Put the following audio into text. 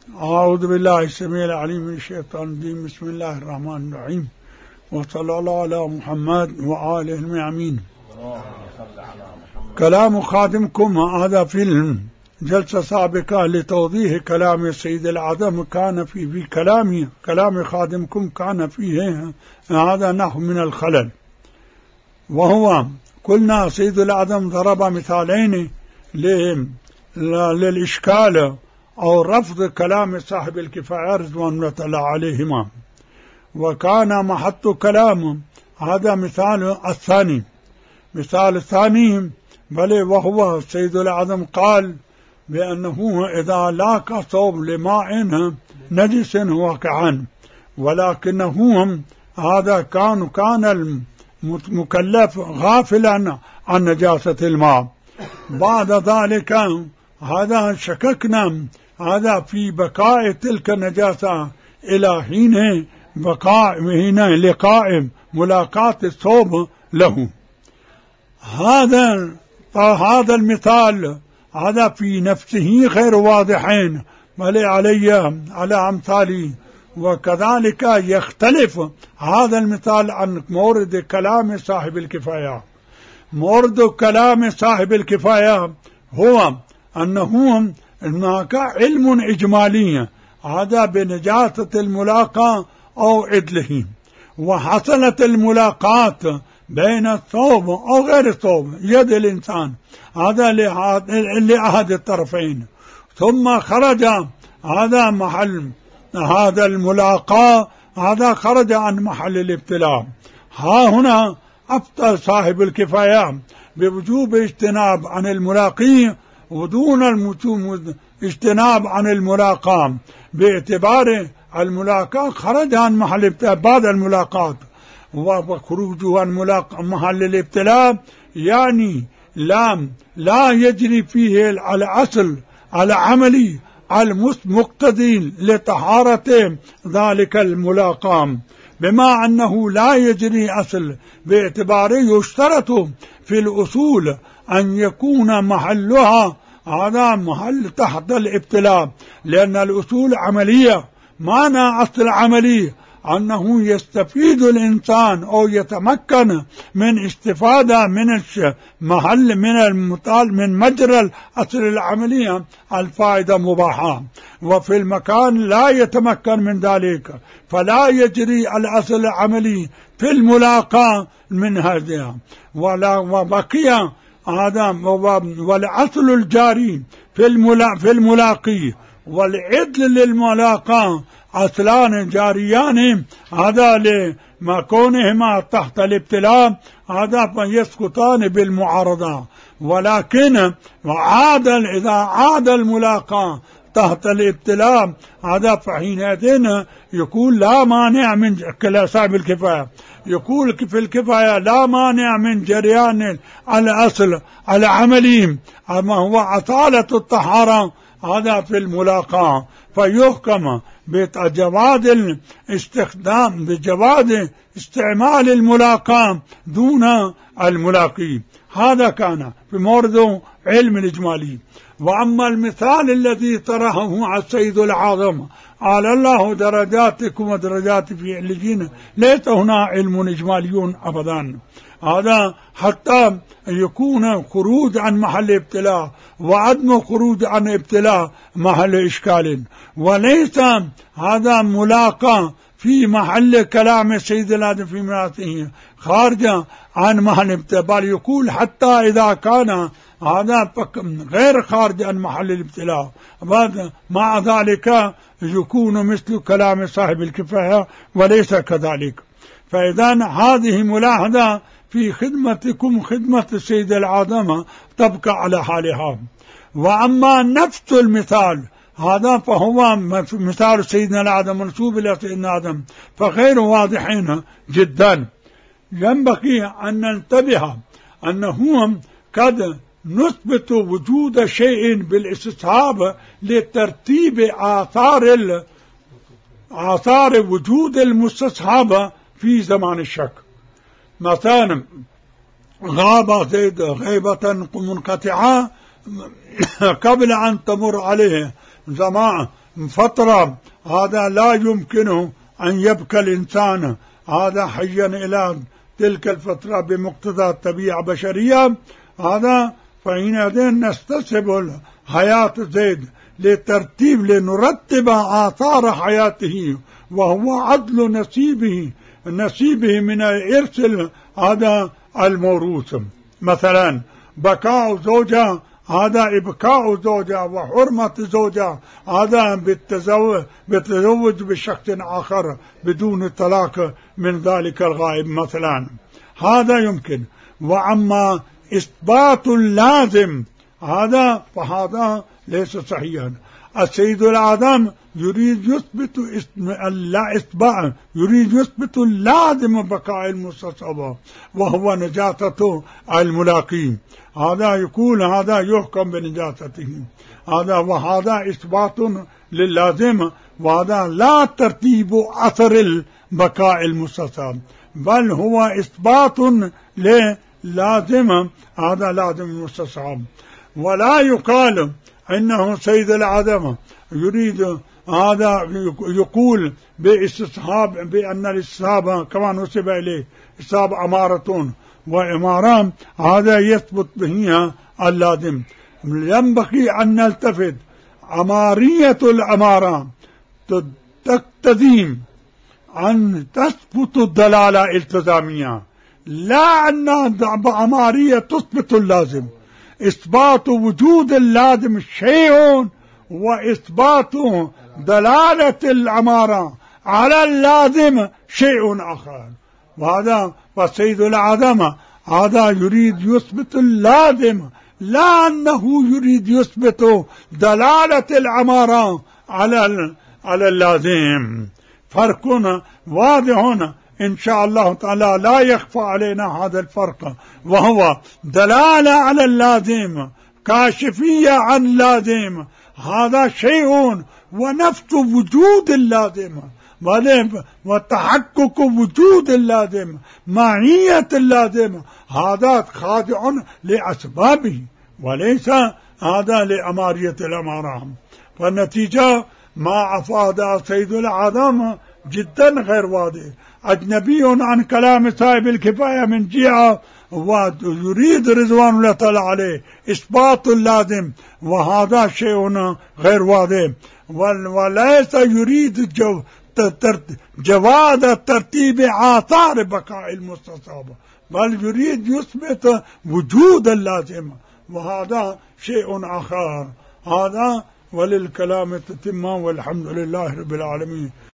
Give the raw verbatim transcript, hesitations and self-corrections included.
أعوذ بالله السميع العليم من الشيطان الرجيم. بسم الله الرحمن الرحيم، وصلى الله على محمد وآله الميامين. كلام خادمكم هذا في الجلسة السابقة لتوضيح كلام السيد الأعظم، كان في في كلام كلام خادمكم كان فيه هذا نحو من الخلل، وهو قلنا سيد الأعظم ضرب مثالين للإشكال أو رفض كلام صاحب الكفاية رضوان الله عليهما، وكان محط كلام هذا مثال الثاني. مثال الثاني بل وهو سيد الأعظم قال بأنه إذا لاقى ثوب لماء نجس واقعا، ولكنه هذا كان كان المكلف غافلا عن نجاسة الماء. بعد ذلك هذا شككنا هذا في بقاء تلك النجاسة إلى حين بقاء هنا لقاء ملاقاة الثوب له. هذا هذا المثال هذا في نفسه غير واضحين بل علي على أمثالي، وكذلك يختلف هذا المثال عن مورد كلام صاحب الكفاية. مورد كلام صاحب الكفاية هو أنه هناك علم إجمالي هذا بنجاسة الملاقاة أو عدله، وحصلت الملاقاة بين الثوب أو غير الثوب يد الإنسان هذا لأحد الطرفين، ثم خرج هذا محل هذا الملاقاة هذا خرج عن محل الابتلاء. ها هنا أفتى صاحب الكفاية بوجوب اجتناب عن الملاقي ودون اجتناب عن الملاقاة، باعتبار الملاقاة خرج عن محل الابتلاء بعد الملاقاة، وخروجه عن محل الابتلاء يعني لا لا يجري فيه على أصل على عملي المقتضي لطهارة ذلك الملاقاة، بما أنه لا يجري أصل باعتبار يشترط في الأصول أن يكون محلها هذا محل تحت الابتلاء، لأن الأصول عملية. معنى أصل عملي أنه يستفيد الإنسان أو يتمكن من استفادة من المحل من المطال من مجرى الأصل العملية الفائدة مباحة، وفي المكان لا يتمكن من ذلك فلا يجري الأصل العملي في الملاقاة من هذا، ولا وبقي هذا والأصل الجاري في الملا في الملاقي والعدل للملاقاة أصلان جاريان هذا لما كونهما تحت الابتلاء هذا فيسقطان بالمعارضة، ولكن وعاد إذا عاد الملاقاة تحت الابتلاء هذا فحينئذ يقول لا مانع من صاحب الكفاية يقول في الكفاية لا مانع من جريان الأصل العملي، أما هو أصالة الطهارة هذا في الملاقاة، فيحكم بجواز الاستخدام بجواز استعمال الملاقاة دون الملاقي. هذا كان في مورد علم الإجمالي. وأما المثال الذي طرحه على السيد الأعظم قال الله درجاتكم ودرجات في عليين، ليس هنا علم إجمالي أبدا، هذا حتى يكون خروج عن محل ابتلاء وعدم خروج عن ابتلاء محل إشكال، وليس هذا ملاقى في محل كلام السيد الأعظم في مراته خارج عن محل ابتلاء، بل يقول حتى إذا كان هذا غير خارج عن محل الابتلاء مع ذلك يكون مثل كلام صاحب الكفاية وليس كذلك. فإذا هذه ملاحظة في خدمتكم خدمة السيد الأعظم تبقى على حالها. وأما نفس المثال هذا فهو مثال سيدنا الأعظم منسوب إلى سيدنا الأعظم فغير واضحين جدا. ينبغي أن ننتبه أنه قد نثبت وجود شيء بالاستصحاب لترتيب آثار آثار وجود المستصحاب في زمان الشك. مثلا غاب زيد غيبة منقطعة قبل أن تمر عليه زمان فترة هذا لا يمكنه أن يبقى الإنسان هذا حيا إلى تلك الفترة بمقتضى الطبيعة البشرية، هذا فحينئذ نستصحب حياة زيد لترتيب لنرتب آثار حياته، وهو عدل نصيبه نصيبه من الإرث هذا الموروث. مثلا بقاء زوجة، هذا إبقاء زوجة وحرمة زوجة، هذا بالتزوج بالتزوج بشخص آخر بدون الطلاق من ذلك الغائب مثلا، هذا يمكن. وأما إثبات اللازم هذا فهذا ليس صحيحا. السيد الأعظم يريد يثبت لا إثبات، يريد يثبت اللازم بقاء المستصحب وهو نجاسة الملاقي، هذا يقول هذا يحكم بنجاسته، هذا وهذا إثبات لللازم، وهذا لا ترتيب أثر بقاء المستصحب، بل هو إثبات للازم، هذا لازم المستصحب. ولا يقال إنه سيد العظمة يريد هذا يقول باستصحاب بأن الاستصحاب كما نسب إليه استصحاب أمارة وإمارة، هذا يثبت به اللازم. ينبغي أن نلتفت أمارية الأمارة تقتضي أن تثبت الدلالة التزامية، لا أن أمارية تثبت اللازم. إثبات وجود اللازم شيء، وإثبات دلالة الأمارة على اللازم شيء آخر. وهذا والسيد العظمة هذا يريد يثبت اللازم، لا أنه يريد يثبت دلالة الأمارة على على اللازم. فرق واضح إن شاء الله تعالى، لا يخفى علينا هذا الفرق، وهو دلالة على اللازم كاشفية عن اللازم، هذا شيء، ونفس وجود اللازم وتحقق وجود اللازم معية اللازم، هذا خاضع لأسبابه وليس هذا لأمارية الأمارة. والنتيجة ما أفاد سيد الأعظم جدا غير واضح، أجنبي عن كلام صاحب الكفاية من جهة، ويريد رضوان الله تعالى عليه إثبات اللازم، وهذا شيء غير واضح. وليس يريد جو جواز ترتيب آثار بقاء المستصحب، بل يريد يثبت وجود اللازم، وهذا شيء آخر. هذا وللكلام تتمة، والحمد لله رب العالمين.